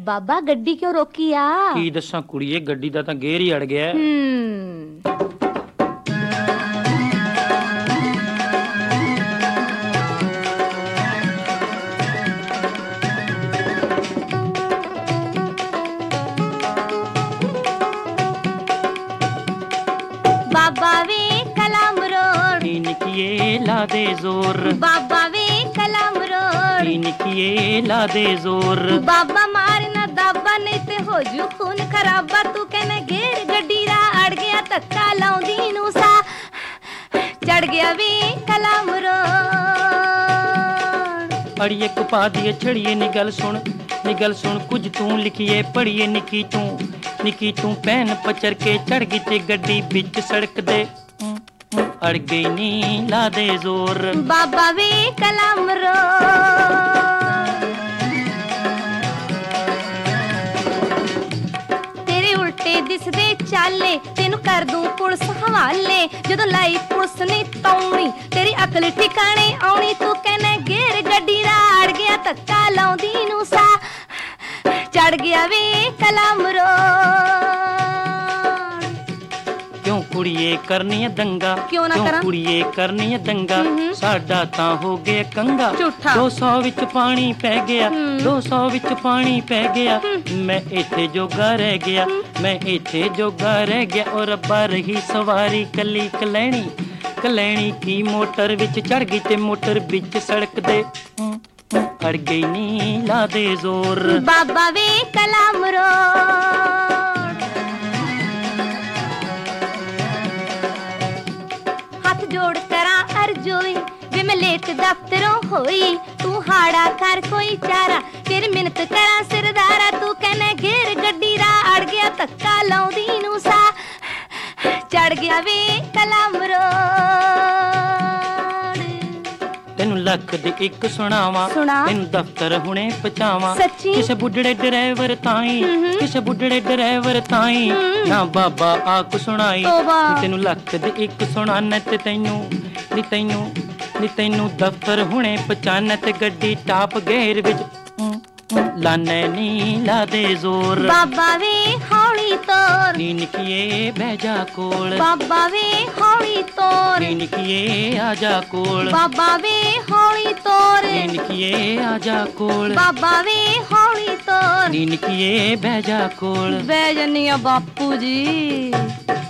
ਬਾਬਾ ਗੱਡੀ ਕਿਉਂ ਰੋਕੀ ਆ? ਕੀ ਦੱਸਾਂ ਕੁੜੀਏ, ਗੱਡੀ ਦਾ ਤਾਂ ਗੇਰ ਹੀ ਅੜ ਗਿਆ। ਬਾਬਾ ਵੇ ਕਲਮ ਰੋੜ ਨਿੱਕੀਏ ਲਾ ਦੇ ਜ਼ੋਰ, ਬਾਬਾ ਵੇ ਕਲਮ ਰੋੜ ਨਿੱਕੀਏ ਲਾ ਦੇ ਜ਼ੋਰ। ਬਾਬਾ ਮਾਰਨਾ ਦਾਬਾ ਨਹੀਂ ਤੇ ਹੋ ਜੂ ਖੂਨ ਖਰਾਬਾ। ਤੂੰ ਕਹਿੰਦਾ ਗੇਰ ਗੱਡੀ ਦਾ ਅੜ ਗਿਆ, ਧੱਕਾ ਲਾਉਂਦੀ ਨੂੰ ਸਾ ਚੜ ਗਿਆ ਵੇ ਕਲਮ ਰੋੜ। ਅੜੀਏ ਕੁਪਾ ਦੀਏ ਛੜੀਏ ਨੀ ਗੱਲ ਸੁਣ, ਨੀ ਗੱਲ ਸੁਣ ਕੁਝ ਤੂੰ ਲਿਖੀਏ ਪੜੀਏ। ਨਿੱਕੀ ਤੂੰ ਪੈਨ ਪਚਰ ਕੇ ਚੜ ਗਈ ਤੇ ਗੱਡੀ ਵਿੱਚ ਸੜਕ ਦੇ ਅੜ ਗਈ ਨੀ ਲਾ ਦੇ ਜ਼ੋਰ। ਬਾਬਾ ਵੇ ਕਲਮ ਰੋੜ ਤੇਰੇ ਉਲਟੇ ਦਿਸਦੇ ਚਾਲੇ, ਤੈਨੂੰ ਕਰ ਦੂੰ ਪੁਲਿਸ ਹਵਾਲੇ। ਜਦੋਂ ਲਾਈ ਪੁਲਿਸ ਨੇ ਤੌਣੀ ਤੇਰੀ ਅਕਲ ਠਿਕਾਣੇ ਆਉਣੀ। ਤੂੰ ਕਹਿੰਦਾ ਗੇਰ ਗੱਡੀ ਦਾ ਅੜ ਗਿਆ, ਧੱਕਾ ਲਾਉਂਦੀ ਨੂੰ ਸਾ ਚੜ ਗਿਆ ਵੇ ਕਲਮ ਰੋੜ। ਕਿਉਂ ਕੁੜੀਏ ਕਰਨੀ ਹੈ ਦੰਗਾ, ਕਿਉਂ ਨਾ ਕਰਾਂ? ਕੁੜੀਏ ਕਰਨੀ ਹੈ ਦੰਗਾ, ਸਾਡਾ ਤਾਂ ਹੋ ਗਿਆ ਕੰਗਾ। ਝੂਠਾ 200 ਵਿੱਚ ਪਾਣੀ ਪੈ ਗਿਆ, 200 ਵਿੱਚ ਪਾਣੀ ਪੈ ਗਿਆ। ਮੈਂ ਇੱਥੇ ਜੋਗਾ ਰਹਿ ਗਿਆ, ਮੈਂ ਇੱਥੇ ਜੋਗਾ ਰਹਿ ਗਿਆ। ਔਰ ਰੱਬਾ ਰਹੀ ਸਵਾਰੀ ਕੱਲੀ ਕਲੈਣੀ ਕੀ ਮੋਟਰ ਵਿੱਚ ਚੜ ਗਈ ਤੇ ਮੋਟਰ ਵਿੱਚ ਸੜਕ ਦੇ ਅੜ ਗਈ ਨੀ ਲਾ ਦੇ ਜ਼ੋਰ। ਬਾਬਾ ਵੇ ਕਲਮ ਰੋੜ ਹੱਥ ਜੋੜ ਕਰਾਂ ਅਰਜ਼ੋਈ ਵੇ ਮੈਂ ਲੇਟ ਦਫ਼ਤਰੋਂ ਹੋਈ। ਤੂੰ ਹਾੜਾ ਕਰ ਕੋਈ ਚਾਰਾ, ਫਿਰ ਮਿਹਨਤ ਕਰਾਂ ਸਰਦਾਰਾ। ਤੂੰ ਕਹਿੰਦਾ ਗੇਰ ਗੱਡੀ ਦਾ ਅੜ ਗਿਆ, ਧੱਕਾ ਲਾਉਂਦੀ ਨੂੰ ਸਾ ਚੜ ਗਿਆ ਵੇ ਕਲਮ ਰੋੜ। ਤੈਨੂੰ ਲੱਖ ਦੀ ਇੱਕ ਸੁਣਾਵਾਂ, ਤੈਨੂੰ ਦਫ਼ਤਰ ਹੁਣੇ ਪਹੁੰਚਾਵਾਂ। ਕਿਸੇ ਬੁੱਢੜੇ ਡਰਾਈਵਰ ਤਾਈ, ਕਿਸੇ ਬੁੱਢੜੇ ਡਰਾਈਵਰ ਤਾਈ ਨਾ ਬਾਬਾ ਆਖ ਸੁਣਾਈ। ਤੈਨੂੰ ਲੱਖ ਦੀ ਇੱਕ ਸੁਣਾਨਾ ਤੇ ਤੈਨੂੰ ਦਫ਼ਤਰ ਹੁਣੇ ਪਹੁੰਚਾਨਾ ਤੇ ਗੱਡੀ ਟਾਪ ਗੇਰ ਵਿੱਚ ਲਾਨੇ ਨੀ ਲਾ ਦੇ ਜ਼ੋਰ। ਬਾਬਾ ਵੇ ਹੌਲੀ ਤੋਰ ਨੀ ਨਿੱਕੀਏ ਬਹਿ ਜਾ ਕੋਲ, ਬਾਬਾ ਵੇ ਹੌਲੀ ਤੋਰ ਨੀ ਨਿੱਕੀਏ ਆ ਜਾ ਕੋਲ। ਬਾਬਾ ਵੇ ਹੌਲੀ ਤੋਰ ਨੀ ਨਿੱਕੀਏ ਆ ਜਾ ਕੋਲ, ਬਾਬਾ ਵੇ ਹੌਲੀ ਤੋਰ ਨੀ ਨਿੱਕੀਏ ਬਹਿ ਜਾ ਕੋਲ। ਬਹਿ ਜੰਨੀ ਆ ਬਾਪੂ ਜੀ।